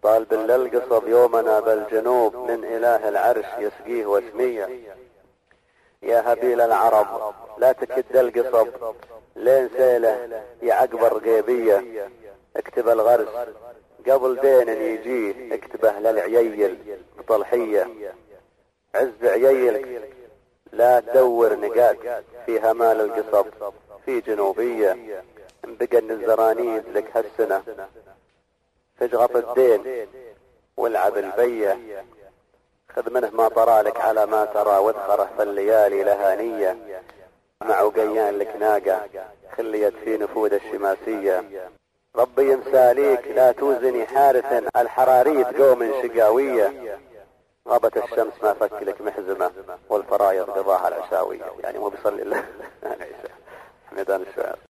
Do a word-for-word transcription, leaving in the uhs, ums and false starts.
طال بالله القصب يومنا بالجنوب من اله العرش يسقيه وسمية. يا هبيل العرب لا تكد القصب لين سيله يعقب الرقيبية. اكتب الغرس قبل دين يجيه اكتبه للعييل بطلحية. عز عييلك لا تدور نقاط في همال القصب في جنوبية. بقى النزرانيد لك هالسنة تجغط الدين والعب البية. خذ منه ما طرالك على ما ترى وادخره في الليالي لهانية. مع وقيان لك ناقة خليت في نفود الشماسية. ربي يمساليك لا توزني حارثا الحراري تقوم شقاوية. غابت الشمس ما فك لك محزمة والفرايض قضاها العشاوية. يعني مو بيصلي الله. حمدان الشعر.